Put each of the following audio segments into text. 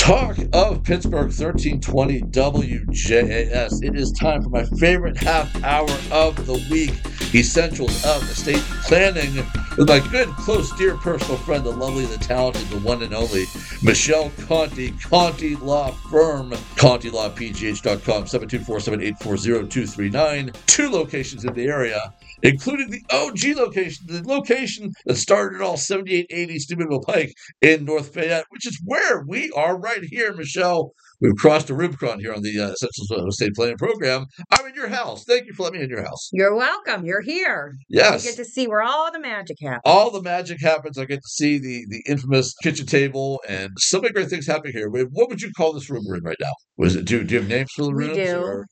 Talk of Pittsburgh, 1320 WJAS. It is time for my favorite half hour of the week, Essentials of Estate Planning, with my good, close, dear personal friend, the lovely, the talented, the one and only Michelle Conti, Conti Law Firm, ContiLawPGH.com, 724-784-0239. 2 locations in the area, including the OG location, the location that started it all, 7880 Steubenville Pike in North Fayette, which is where we are right here, Michelle. We've crossed the Rubicon here on the Essentials of Estate Planning program. I'm in your house. Thank you for letting me in your house. You're welcome. You're here. Yes. You get to see where all the magic happens. All the magic happens. I get to see the infamous kitchen table and so many great things happening here. What would you call this room we're in right now? Was it? Do you have names for the rooms? We do. Or?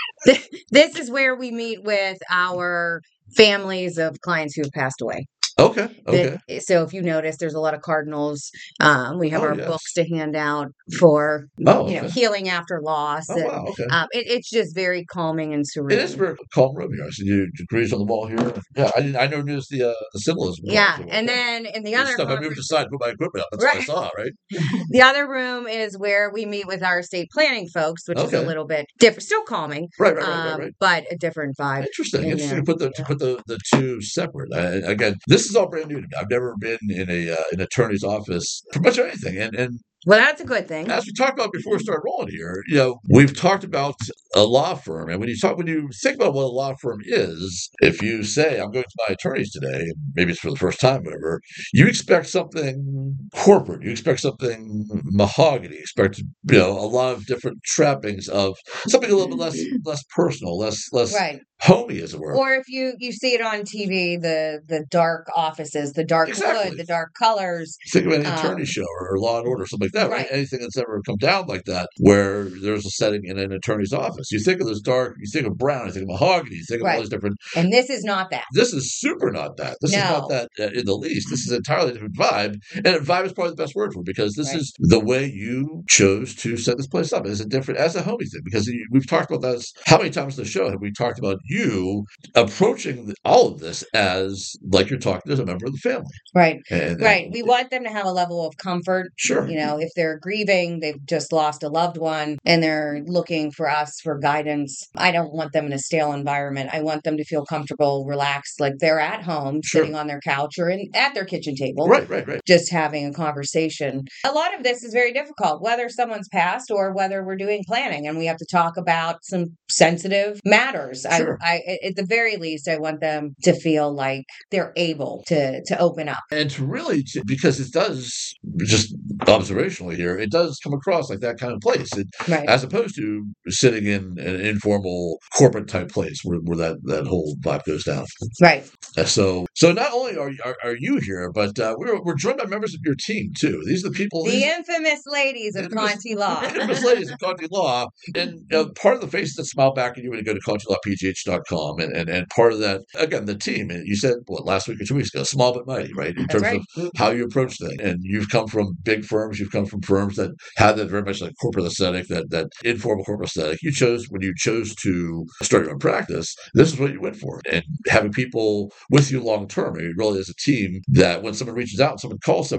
This is where we meet with our families of clients who have passed away. Okay. So if you notice, there's a lot of cardinals. We have our yes. books to hand out for healing after loss. Wow. Okay. It's just very calming and serene. It is a very calm room here. I see you degrees on the wall here. Yeah, I never noticed the symbolism. Yeah, and then in the other stuff, room, I moved aside, put my equipment up. That's what I saw, right? The other room is where we meet with our estate planning folks, which is a little bit different, still calming, right. But a different vibe. Interesting to put the two separate. Again, this is all brand new to me. I've never been in an attorney's office for much of anything, and well, that's a good thing. As we talked about before we started rolling here, we've talked about a law firm, and when you think about what a law firm is, if you say I'm going to my attorneys today, maybe it's for the first time, whatever, you expect something corporate, you expect something mahogany, you expect a lot of different trappings of something a little bit less personal, less right. homey, as it were. Or if you see it on TV, the dark offices, the dark wood, the dark colors. Think of an attorney show or Law and Order, something like that. Right. Anything that's ever come down like that, where there's a setting in an attorney's office. You think of this dark, you think of brown, you think of mahogany, you think of all these different. And this is not that. This is super not that. This is not that in the least. This is an entirely different vibe. And vibe is probably the best word for it, because this is the way you chose to set this place up. It's a different, as a homey thing, because we've talked about that. How many times in the show have we talked about you approaching all of this as like you're talking to a member of the family? Right. Right. We want them to have a level of comfort. Sure. If they're grieving, they've just lost a loved one and they're looking for us for guidance. I don't want them in a stale environment. I want them to feel comfortable, relaxed, like they're at home, sitting on their couch or at their kitchen table. Right. Just having a conversation. A lot of this is very difficult, whether someone's passed or whether we're doing planning and we have to talk about some sensitive matters. Sure. At the very least, I want them to feel like they're able to open up. And to really, because it does, just observationally here, it does come across like that kind of place, as opposed to sitting in an informal corporate type place where that whole vibe goes down. Right. So not only are you here, but we're joined by members of your team too. These are the people, the infamous ladies of Conti Law. The infamous ladies of Conti Law, and part of the faces that smile back at you when you go to ContiLawPGH.com, and part of that, again, the team. And you said last week or 2 weeks ago, small but mighty, right? In terms of how you approach things, and you've come from big firms, you've come from firms that had that very much like corporate aesthetic, that informal corporate aesthetic. When you chose to start your own practice, this is what you went for, and having people with you long term. I mean, really, as a team, that when someone reaches out, someone calls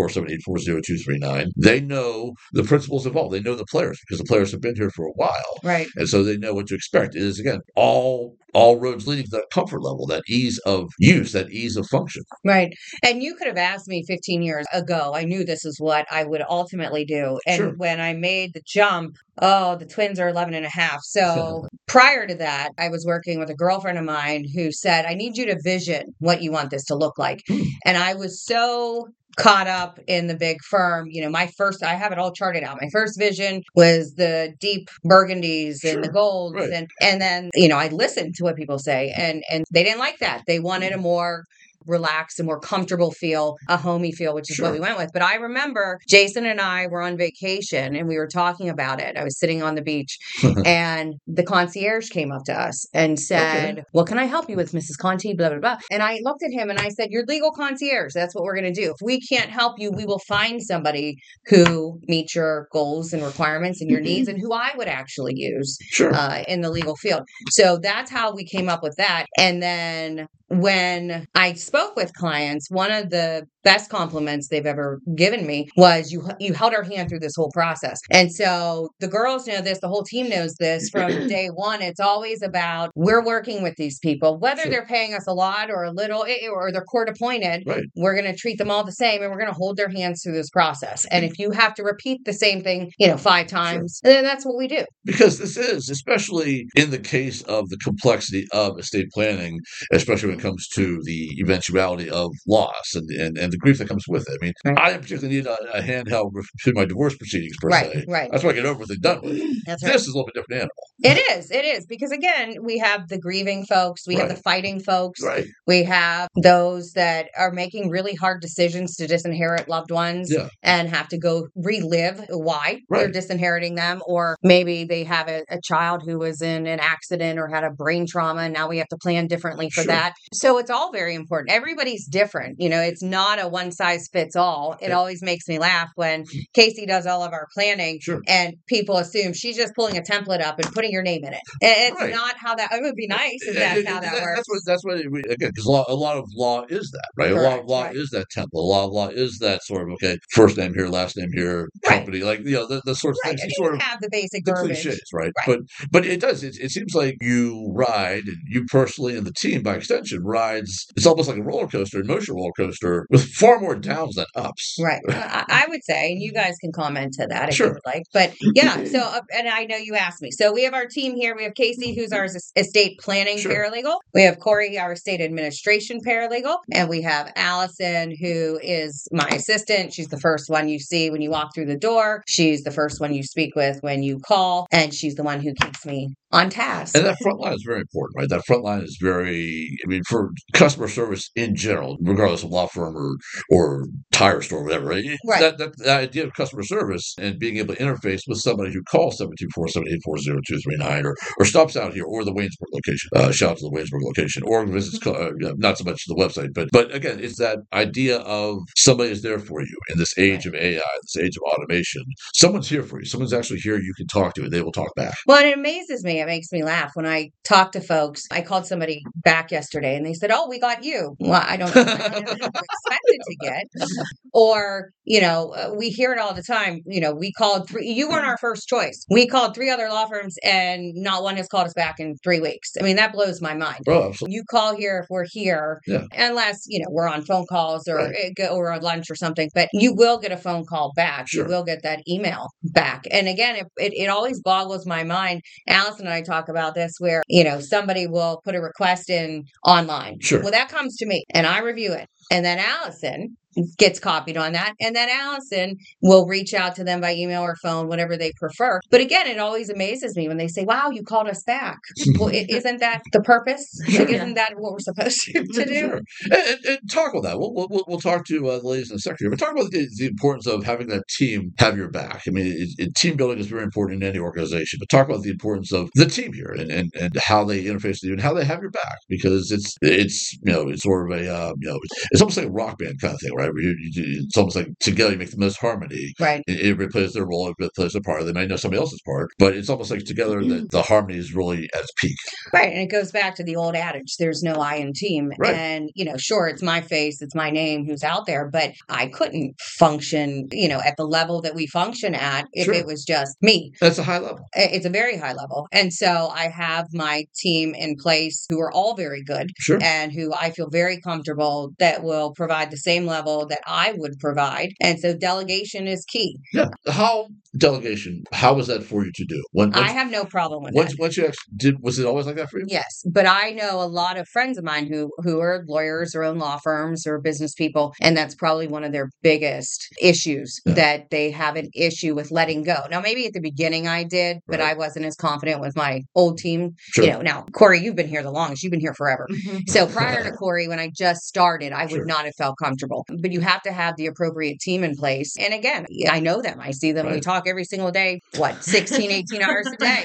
724-784-0239, they know the principles involved. They know the players, because the players have been here for a while, right? And so they know what to expect. It is, again, all roads leading to that comfort level, that ease of use, that ease of function. Right. And you could have asked me 15 years ago. I knew this is what I would ultimately do. And when I made the jump, the twins are 11 and a half. So prior to that, I was working with a girlfriend of mine who said, I need you to vision what you want this to look like. And I was so caught up in the big firm. I have it all charted out. My first vision was the deep burgundies and the golds. Right. And then, I listened to what people say, and they didn't like that. They wanted a more relaxed, a more comfortable feel, a homey feel, which is what we went with. But I remember Jason and I were on vacation and we were talking about it. I was sitting on the beach and the concierge came up to us and said, what can I help you with, Mrs. Conti? Blah, blah, blah. And I looked at him and I said, you're legal concierge. That's what we're going to do. If we can't help you, we will find somebody who meets your goals and requirements and your needs, and who I would actually use in the legal field. So that's how we came up with that. And then when I spoke with clients, one of the best compliments they've ever given me was you held our hand through this whole process. And so the girls know this, the whole team knows this from day one. It's always about we're working with these people, whether they're paying us a lot or a little, or they're court appointed, we're going to treat them all the same and we're going to hold their hands through this process. And if you have to repeat the same thing, 5 times, then that's what we do. Because this is, especially in the case of the complexity of estate planning, especially when it comes to the eventuality of loss and the grief that comes with it. I mean, I particularly need a handheld through my divorce proceedings, per se. Right. That's why I get over with and done with. This is a little bit different animal. It is. Because again, we have the grieving folks, we have the fighting folks, we have those that are making really hard decisions to disinherit loved ones and have to go relive why they're disinheriting them, or maybe they have a child who was in an accident or had a brain trauma, and now we have to plan differently for that. So it's all very important. Everybody's different. It's not a one size fits all. It always makes me laugh when Casey does all of our planning and people assume she's just pulling a template up and putting your name in it. It's not how that, it would be nice if that's how that works. That's what again, because a lot of law is that, right? Correct, a lot of law is that template. A lot of law is that sort of, first name here, last name here, company, the sorts of things. And You sort of have the basic the verbiage. cliches, right? But it does. It seems like you ride, and you personally and the team by extension rides. It's almost like a roller coaster, emotional roller coaster, with far more downs than ups. Right. I would say, and you guys can comment to that if you would like. But so, and I know you asked me. So we have our team here. We have Casey, who's our estate planning paralegal. We have Corey, our estate administration paralegal. And we have Allison, who is my assistant. She's the first one you see when you walk through the door. She's the first one you speak with when you call. And she's the one who keeps me on task. And that front line is very important, right? That front line is for customer service in general, regardless of law firm or tire store, whatever, right? That idea of customer service and being able to interface with somebody who calls 724-784-0239 or stops out here, or the Waynesburg location, shout out to the Waynesburg location, or visits, not so much the website, but again, it's that idea of somebody is there for you in this age of AI, this age of automation. Someone's here for you. Someone's actually here you can talk to, and they will talk back. Well, and it amazes me. It makes me laugh when I talk to folks. I called somebody back yesterday and they said, "Oh, we got you." Well, I don't know what I expected to get. Or, we hear it all the time. We called 3, you weren't our first choice. We called 3 other law firms and not one has called us back in 3 weeks. I mean, that blows my mind. Oh, absolutely. You call here if we're here, unless, we're on phone calls or we're on lunch or something, but you will get a phone call back. You will get that email back. And again, it always boggles my mind. Allison and I talk about this where, somebody will put a request in online. Well, that comes to me and I review it. And then Allison gets copied on that. And then Allison will reach out to them by email or phone, whatever they prefer. But again, it always amazes me when they say, "Wow, you called us back." Well, isn't that the purpose? Isn't that what we're supposed to do? And talk about that. We'll talk to the ladies in the sector, but talk about the importance of having that team have your back. I mean, team building is very important in any organization, but talk about the importance of the team here and how they interface with you and how they have your back, because it's sort of a it's almost like a rock band kind of thing, right? It's almost like together you make the most harmony. Right. Everybody plays their role, everybody plays their part. They may know somebody else's part, but it's almost like together the harmony is really at its peak. Right. And it goes back to the old adage, there's no I in team. Right. And, sure, it's my face, it's my name who's out there, but I couldn't function, at the level that we function at if it was just me. That's a high level. It's a very high level. And so I have my team in place who are all very good and who I feel very comfortable that will provide the same level that I would provide. And so delegation is key. Yeah. How was that for you to do? I have no problem with that. Once you actually did, was it always like that for you? Yes. But I know a lot of friends of mine who are lawyers or own law firms or business people, and that's probably one of their biggest issues, that they have an issue with letting go. Now, maybe at the beginning I did, but I wasn't as confident with my old team. Now, Corey, you've been here the longest. You've been here forever. So prior to Corey, when I just started, I would not have felt comfortable. But you have to have the appropriate team in place. And again, I know them. I see them. We talk every single day, 16, 18 hours a day.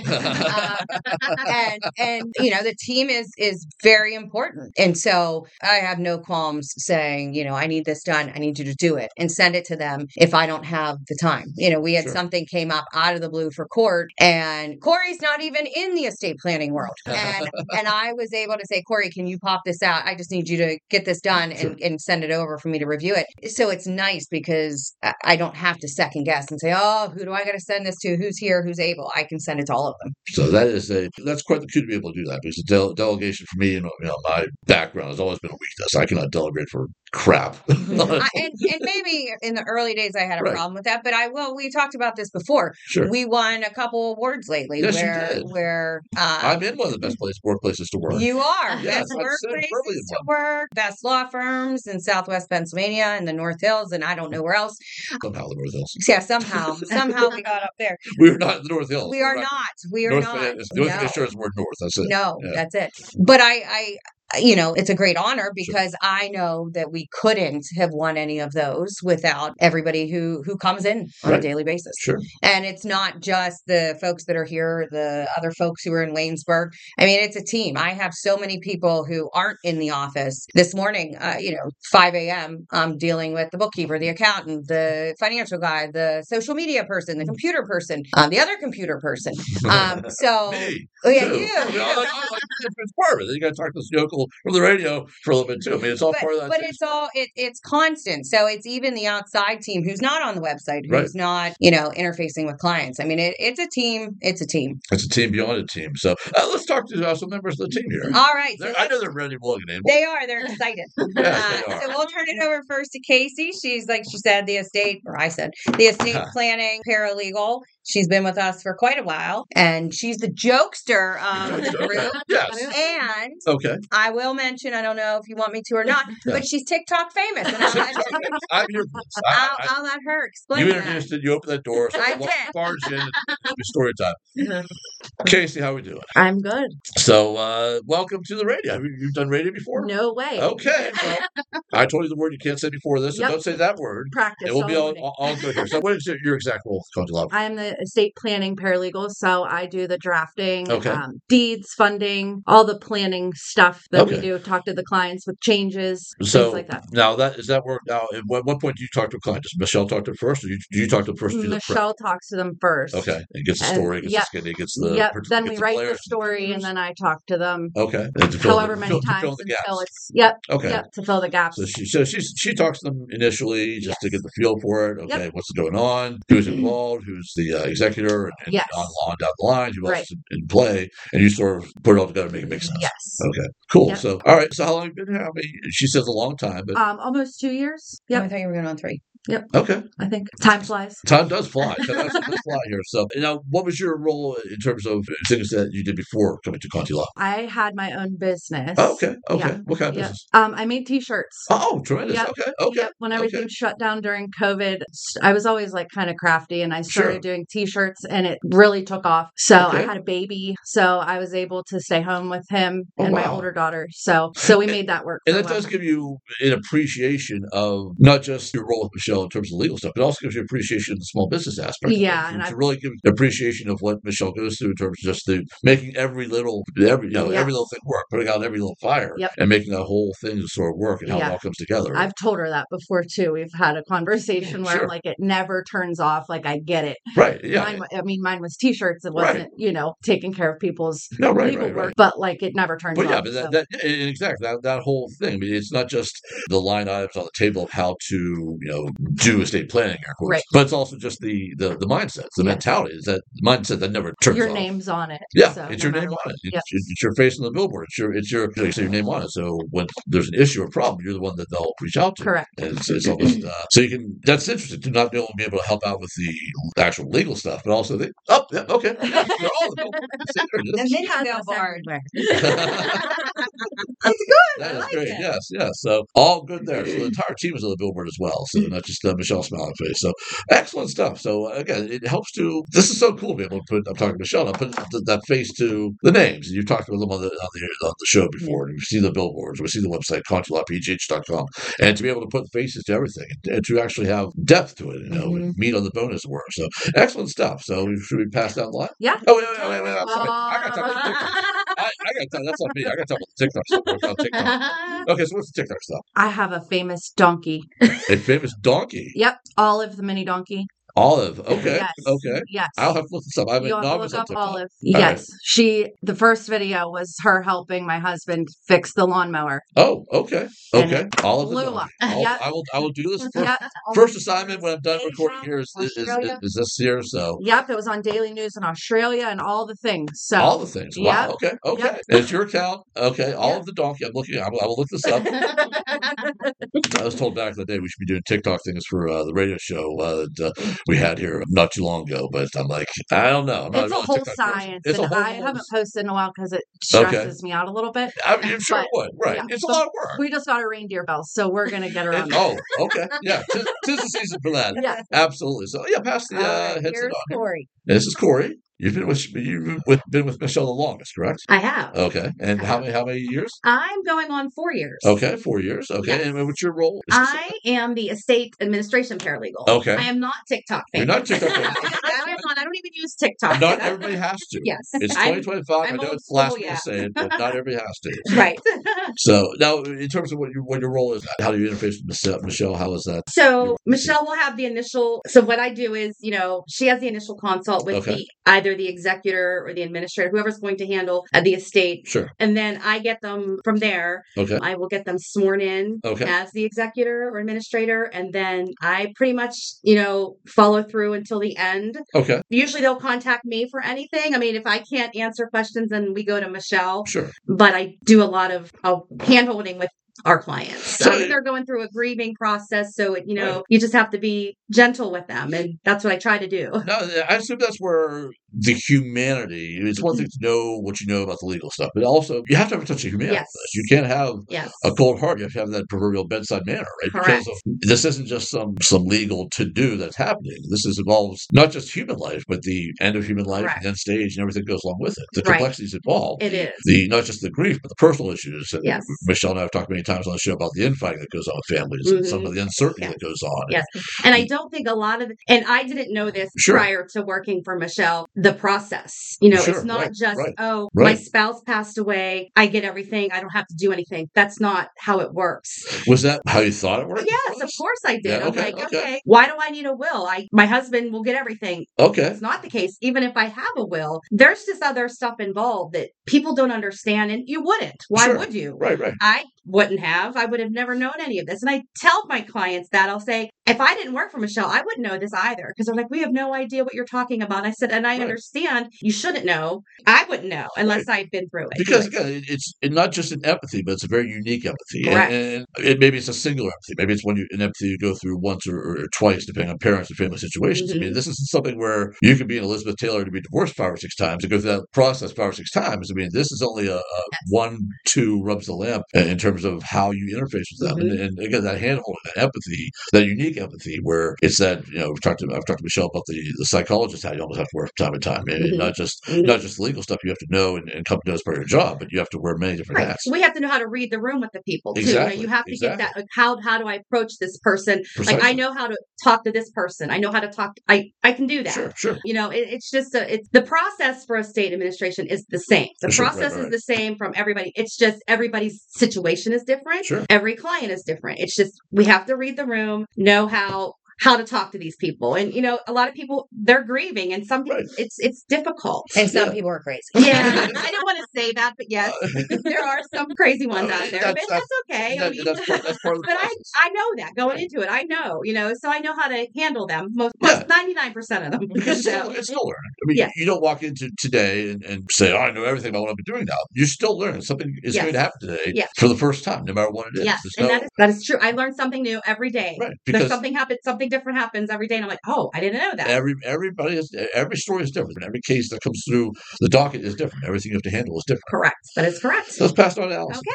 And the team is very important. And so I have no qualms saying, I need this done. I need you to do it and send it to them if I don't have the time. We had something came up out of the blue for court, and Corey's not even in the estate planning world. And I was able to say, Corey, can you pop this out? I just need you to get this done and send it over for me to review it. So it's nice because I don't have to second guess and say, oh, who do I got to send this to? Who's here? Who's able? I can send it to all of them. So that's quite the cue to be able to do that, because the delegation for me, my background has always been a weakness. I cannot delegate for crap. and maybe in the early days I had a problem with that, but we talked about this before. Sure. We won a couple awards lately. Yes, you did. Where I'm in one of the best workplaces to work. You are. Yes, best workplaces to work, best law firms in Southwest Pennsylvania and the North Hills, and I don't know where else. Somehow the North Hills. Yeah, somehow we got up there. We're not in the North Hills. We are not. We are North not. The only thing I sure is we're north. That's it. No, that's it. But I it's a great honor because I know that we couldn't have won any of those without everybody who comes in on a daily basis. Sure. And it's not just the folks that are here, the other folks who are in Waynesburg. I mean, it's a team. I have so many people who aren't in the office. This morning, 5 a.m., I'm dealing with the bookkeeper, the accountant, the financial guy, the social media person, the computer person, the other computer person. So, me. Yeah, too. you. It's part of it. You got to talk to this yokel from the radio for a little bit too. I mean, it's all part of that. But it's all it's constant. So it's even the outside team who's not on the website, who's not interfacing with clients. I mean, it's a team. It's a team. It's a team beyond a team. So let's talk to some members of the team here. All right. I know they're ready to plug it in. They are. They're excited. Yes, they are. So we'll turn it over first to Casey. She's like she said, the estate planning paralegal. She's been with us for quite a while, and she's the jokester of the group. Yes. And I will mention, I don't know if you want me to or not, but she's TikTok famous. And I'm here for this. I'll let her explain. You introduced it. You opened that door. So I did. Barge in. Story time. Casey, how are we doing? I'm good. So, welcome to the radio. You've done radio before? No way. Okay. Well, I told you the word you can't say before this, so don't say that word. Practice. It will be all good here. So, what is your exact role, Conti Law? I am the estate planning paralegal, so I do the drafting, Okay. Deeds, funding, all the planning stuff that we do. Talk to the clients with changes, things like that. Now, is that work? Now, at what point do you talk to a client? Does Michelle talk to them first, or do you talk to them first? Michelle talks to them first. Okay, it gets the story, gets the skinny, gets the Then we write the story, and then I talk to them. Okay, however many times until it's to fill the gaps. So she talks to them initially just to get the feel for it. Okay, what's going on? Who's involved? Who's the executor? And on down the line, who else is in play? And you sort of put it all together and make it make sense. Yes. Okay. Cool. Yep. So, all right. So, how long have you been here? I mean, she says a long time, but almost 2 years. Yep. I thought you were going on 3. Yep. Okay. I think time flies. Time does fly. Time does fly here. So, now, what was your role in terms of things that you did before coming to Conti Law? I had my own business. Oh, okay. Yeah. What kind of business? I made T-shirts. Oh, tremendous. Yep. Okay. Yep. When everything shut down during COVID, I was always like kind of crafty, and I started doing T-shirts, and it really took off. So I had a baby, so I was able to stay home with him and my older daughter. So we made that work. And that does give you an appreciation of not just your role with Michelle in terms of legal stuff, but also gives you appreciation of the small business aspect. Yeah, and to really give appreciation of what Michelle goes through in terms of just making every little thing work, putting out every little fire, and making that whole thing sort of work and how it all comes together. I've told her that before too. We've had a conversation where like it never turns off. Like I get it. Right. Yeah. Mine was T-shirts. It wasn't taking care of people's legal work, but like it never turns off. But exactly that whole thing. I mean, it's not just the line items on the table of how to do estate planning, of course, but it's also just the mindset, the mentality. Is that mindset that never turns your off. name's on it. Yeah, so it's your name on it. It's your face on the billboard. It's your like you say, your name on it. So when there's an issue or problem, you're the one that they'll reach out to. Correct. And it's almost so you can. That's interesting to not only be able to help out with the actual legal stuff, but also they're all the billboards. The mini billboard. That's good. That I is like great. it. Yes. So all good there. So the entire team is on the billboard as well. So not just Michelle Smiling Face. So excellent stuff. So again, it helps to. This is so cool to be able to put. I'm talking to Michelle. I put that face to the names. You've talked about them on the show before. And we see the billboards. We see the website ConsulapPGH.com, and to be able to put faces to everything and to actually have depth to it. Meat on the bone, as it were. So excellent stuff. So should we pass down the line? Yeah. Oh wait. I'm sorry. I got to talk about TikTok. I got to talk. That's not me. I got to talk about the TikTok stuff. We're about TikTok. Okay, so what's the TikTok stuff? I have a famous donkey. A famous donkey. Yep, Olive the mini donkey. Olive. Okay. Yes. Okay. Yes. I'll have to look this up. I'm You'll have to look up TikTok. Olive. Yes. Right. The first video was her helping my husband fix the lawnmower. Oh, okay. Okay. Olive blew up. Yep. I will do this first assignment when I'm done recording here is this here. So yep, it was on Daily News in Australia and all the things. So all the things. Wow. Okay. Okay. Yep. It's your account. Okay. Olive the donkey. I will look this up. I was told back in the day we should be doing TikTok things for the radio show that we had here not too long ago, but I'm like, I don't know. It's a whole science. I haven't posted in a while because it stresses me out a little bit. I'm sure it would. Right. Yeah. It's a lot of work. We just got a reindeer bell, so we're going to get around that. Oh, okay. Yeah. Tis the season for that. Yeah. Absolutely. So, yeah, pass the headset here's on. Corey. This is Corey. You've been with Michelle the longest, correct? I have. Okay. And how many years? I'm going on 4 years. Okay, 4 years. Okay. Yes. And what's your role? I am the estate administration paralegal. Okay. I am not TikTok famous. You're not TikTok famous. I don't even use TikTok. Not everybody has to. Yes. It's 2025. I know it's blasphemous to say it, but not everybody has to. Right. So now, in terms of what your role is, how do you interface with Michelle? How is that? So Michelle will have the initial. So what I do is, she has the initial consult with either the executor or the administrator, whoever's going to handle the estate. Sure. And then I get them from there. Okay. I will get them sworn in as the executor or administrator, and then I pretty much, follow through until the end. Okay. Usually they'll contact me for anything. I mean, if I can't answer questions, then we go to Michelle. Sure. But I do a lot of hand-holding with our clients. So they're going through a grieving process, so you just have to be gentle with them, and that's what I try to do. No, I assume that's where the humanity. It's one thing to know what you know about the legal stuff, but also you have to have a touch of humanity. Yes. You can't have a cold heart. You have to have that proverbial bedside manner, right? Correct. Because this isn't just some legal to do that's happening. This involves not just human life, but the end of human life, the end stage, and everything goes along with it. The complexities involved. It is not just the grief, but the personal issues. And yes. Michelle and I have talked many times on the show about the infighting that goes on with families and some of the uncertainty that goes on. Yes. And I don't think a lot of and I didn't know this prior to working for Michelle, the process. It's not just, my spouse passed away, I get everything, I don't have to do anything. That's not how it works. Was that how you thought it worked? Yes, of course I did. Yeah, I'm like, okay, why do I need a will? My husband will get everything. Okay. It's not the case. Even if I have a will, there's just other stuff involved that people don't understand, and you wouldn't. Why would you? Right. I wouldn't have. I would have never known any of this. And I tell my clients that. I'll say, if I didn't work for Michelle, I wouldn't know this either. Because they're like, we have no idea what you're talking about. And I said, and I understand you shouldn't know. I wouldn't know unless I'd been through it. Because again, it's not just an empathy, but it's a very unique empathy. Correct. And maybe it's a singular empathy. Maybe it's an empathy you go through once or twice, depending on parents and family situations. I mean, this isn't something where you could be an Elizabeth Taylor to be divorced 5 or 6 times, to go through that process 5 or 6 times. I mean, this is only a 1-2 rubs the lamp in terms of how you interface with them. And again, that hand-holding, that empathy, that unique empathy, where it's that, I've talked to Michelle about the psychologist, how you almost have to work from time to time. And not just the legal stuff you have to know and come to know as part of your job, but you have to wear many different hats. We have to know how to read the room with the people too. Exactly. You have to get that. Like, how do I approach this person? Precisely. Like, I know how to talk to this person. I know how to talk. I can do that. Sure. It's just it's the process for estate administration is the same. The process is the same from everybody. It's just everybody's situation is different. Sure. Every client is different. It's just we have to read the room, know how to talk to these people. And, a lot of people, they're grieving, and some people, it's difficult. And some people are crazy. Yeah. I didn't want to say that, but yes, there are some crazy ones out there, but that's okay. That's part of the but process. I know that going into it, I know, so I know how to handle them. Most 99% of them. Because it's still learning. I mean, you don't walk into today and say, I know everything about what I'm doing now. You're still learning. Something is going to happen today for the first time, no matter what it is. Yes, and that is true. I learn something new every day. Right. There's something happens, something something different happens every day. And I'm like, oh, I didn't know that. Every story is different. Every case that comes through the docket is different. Everything you have to handle is different. Correct. That is correct. So let's pass it on to Allison.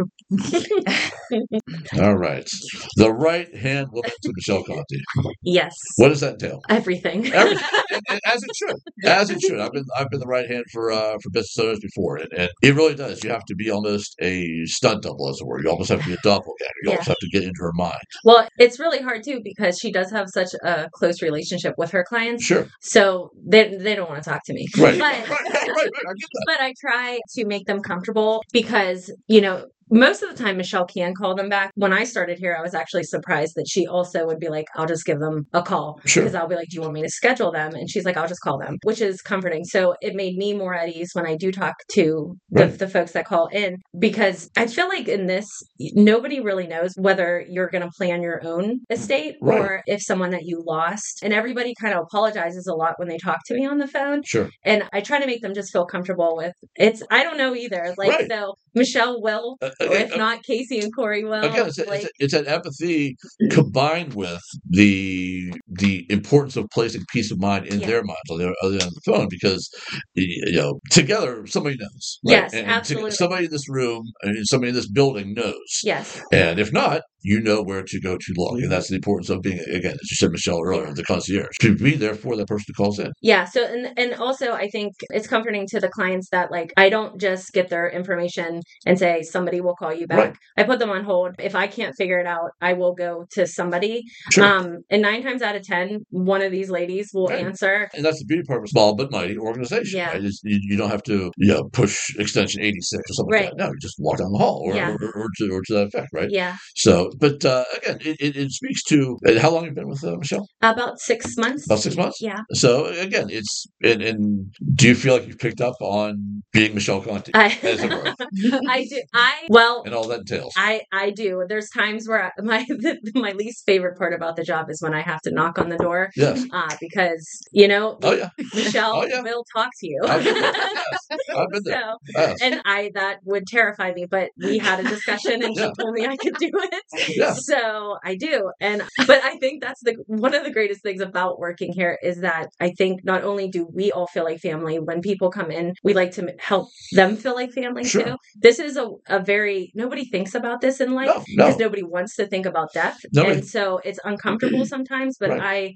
Okay. All right. The right-hand woman to Michelle Conte. Yes. What does that entail? Everything. Everything. And as it should. As it should. I've been the right hand for business owners before, and it really does. You have to be almost a stunt double, as it were. You almost have to be a doppelganger. You almost have to get into her mind. Well, it's really hard too because she does have such a close relationship with her clients. Sure. So they don't want to talk to me. Right. But, right. I get that. But I try to make them comfortable because, most of the time Michelle can call them back. When I started here, I was actually surprised that she also would be like, I'll just give them a call. Sure. Because I'll be like, do you want me to schedule them? And she's like, I'll just call them, which is comforting. So it made me more at ease when I do talk to the folks that call in, because I feel like in this, nobody really knows whether you're going to plan your own estate or if someone that you lost. And everybody kind of apologizes a lot when they talk to me on the phone. Sure. And I try to make them just feel comfortable with I don't know either. So Michelle will, or if not, Casey and Corey will. Again, it's an empathy combined with the importance of placing peace of mind in their minds on the other end of the phone, because together somebody knows. Right? Yes, and absolutely. Somebody in this room and somebody in this building knows. Yes. And if not, you know where to go to look. And that's the importance of being, again, as you said, Michelle, earlier, the concierge. To be there for the person who calls in. Yeah. So, and also I think it's comforting to the clients that I don't just get their information and say, somebody will call you back. Right. I put them on hold. If I can't figure it out, I will go to somebody. Sure. And 9 times out of 10, one of these ladies will answer. And that's the beauty part of a small but mighty organization. Yeah. Right? You don't have to push extension 86 or something like that. No, you just walk down the hall or to that effect, right? Yeah. So, but again, it speaks to how long you've been with Michelle? About 6 months. About 6 months? Yeah. So again, it's and do you feel like you've picked up on being Michelle Conte, as it were? I do. And all that entails. I do. There's times where my least favorite part about the job is when I have to knock on the door. Yes. Because Michelle will talk to you. I've been there. I've been there. And that would terrify me, but we had a discussion and she told me I could do it. Yeah. So I do. But I think that's one of the greatest things about working here is that I think not only do we all feel like family, when people come in, we like to help them feel like family too. This is a very, nobody thinks about this in life because nobody wants to think about death. And so it's uncomfortable sometimes, but I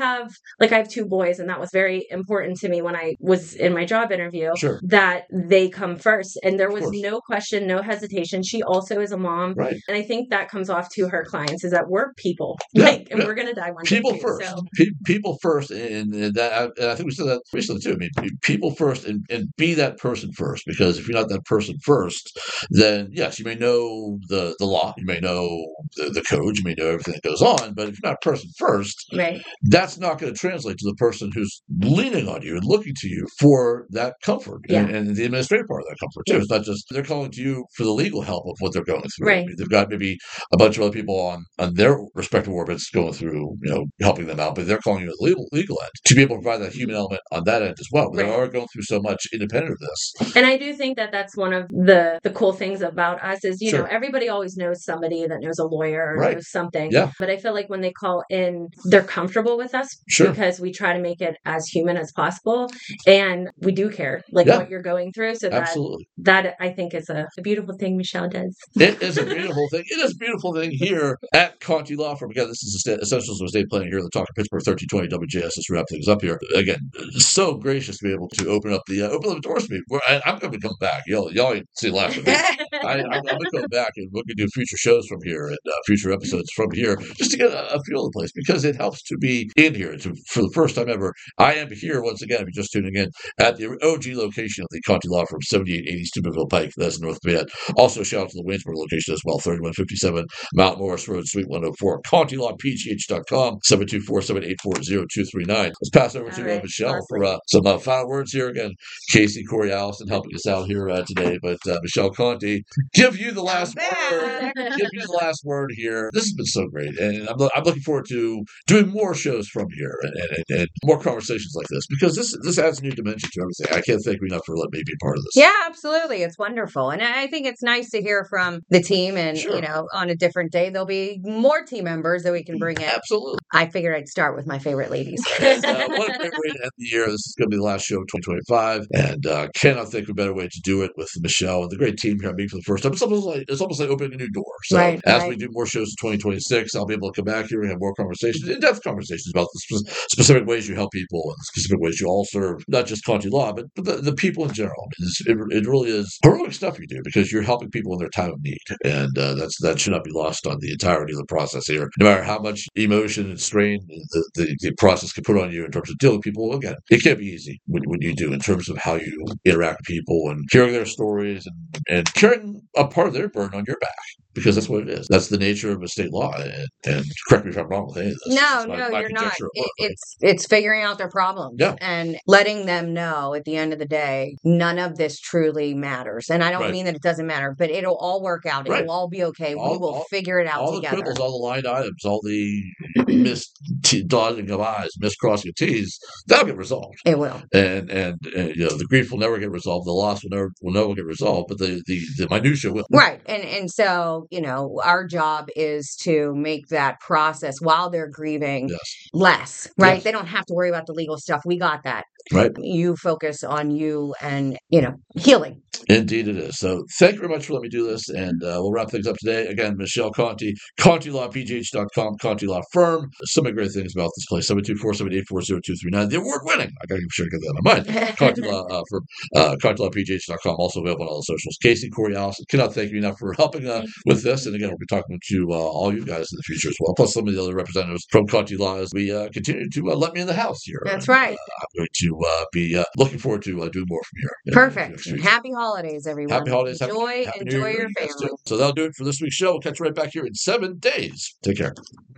have 2 boys, and that was very important to me when I was in my job interview that they come first. And there was no question, no hesitation. She also is a mom. Right. And I think that comes off to her clients is that we're people. And we're going to die one day. People first. So. People first. And that, I think we said that recently too. I mean, people first and be that person first, because if you're not that person first, then yes, you may know the law, you may know the code, you may know everything that goes on, but if you're not person first, that's not going to translate to the person who's leaning on you and looking to you for that comfort and the administrative part of that comfort too. It's not just they're calling to you for the legal help of what they're going through. I mean, they've got maybe a bunch of other people on their respective orbits going through, helping them out, but they're calling you at the legal end to be able to provide that human element on that end as well. But they are going through so much independent of this. And I do think that that's one of the cool things about us is, everybody always knows somebody that knows a lawyer or knows something. Yeah. But I feel like when they call in, they're comfortable with us because we try to make it as human as possible. And we do care what you're going through. So that I think is a beautiful thing Michelle does. It is a beautiful thing. It is a beautiful thing here at Conte Law Firm. Again, this is Essentials of Estate Planning here at the Talk of Pittsburgh 1320 WJS. Let's wrap things up here. Again, so gracious to be able to open up the doors to me. I'm going to come back. Y'all ain't see last of me. I'm going to come back and we can do future shows from here and future episodes from here just to get a feel of the place, because it helps to be in here. For the first time ever, I am here once again, if you're just tuning in, at the OG location of the Conte Law Firm, 7880 Steubenville Pike. That's in North Van. Also, shout out to the Waynesburg location as well, 3157 Mount Morris Road, Suite 104. ConteLawPGH.com, 724-784-0239. Let's pass over to Michelle for some final words here. Again, Casey, Corey, Allison helping us out here today. But Michelle Conte, give you the last word. Give you the last word here. This has been so great. And I'm looking forward to doing more shows from here and more conversations like this, because this adds a new dimension to everything. I can't thank you enough for letting me be part of this. Yeah, absolutely. It's wonderful. And I think it's nice to hear from the team and, on a different day, there'll be more team members that we can bring in. Absolutely. I figured I'd start with my favorite ladies. And, what a great way to end the year. This is going to be the last show of 2025. And cannot think of a better way to do it with Michelle and the great team here. I mean, for the first time, it's almost like opening a new door. So as we do more shows in 2026, I'll be able to come back here and have more conversations, in-depth conversations about the specific ways you help people and specific ways you all serve, not just Conti Law, but the people in general. It really is heroic stuff you do because you're helping people in their time of need. And that should not be lost on the entirety of the process here. No matter how much emotion and strain the process can put on you in terms of dealing with people, again, it can't be easy when you do in terms of how you interact with people and hearing their stories and carrying a part of their burden on your back. Because that's what it is. That's the nature of estate law. And correct me if I'm wrong with any of this. No, you're not. It's figuring out their problems and letting them know at the end of the day, none of this truly matters. And I don't mean that it doesn't matter, but it'll all work out. It'll all be okay. We will figure it out together. All the quibbles, all the line items, all the dotting of I's, crossing of T's, that'll get resolved. It will. And the grief will never get resolved. The loss will never get resolved. But the minutia will. Right. And so, our job is to make that process while they're grieving less, right? Yes. They don't have to worry about the legal stuff. We got that. Right. You focus on you and, healing. Indeed it is. So thank you very much for letting me do this. And we'll wrap things up today. Again, Michelle Conti, ContiLawPGH.com, Conti Law Firm. So many great things about this place. 724-784-0239. The award-winning, I got to be sure to get that in my mind. Conti Law Firm, ContiLawPGH.com. Also available on all the socials. Casey, Corey, Allison, cannot thank you enough for helping with this. And again, we'll be talking to all you guys in the future as well, plus some of the other representatives from Conti Law as we continue to let me in the house here. That's right. I'm going to be looking forward to doing more from here. Perfect. Happy holidays, everyone. Happy holidays. Enjoy your family. So that'll do it for this week's show. We'll catch you right back here in 7 days. Take care.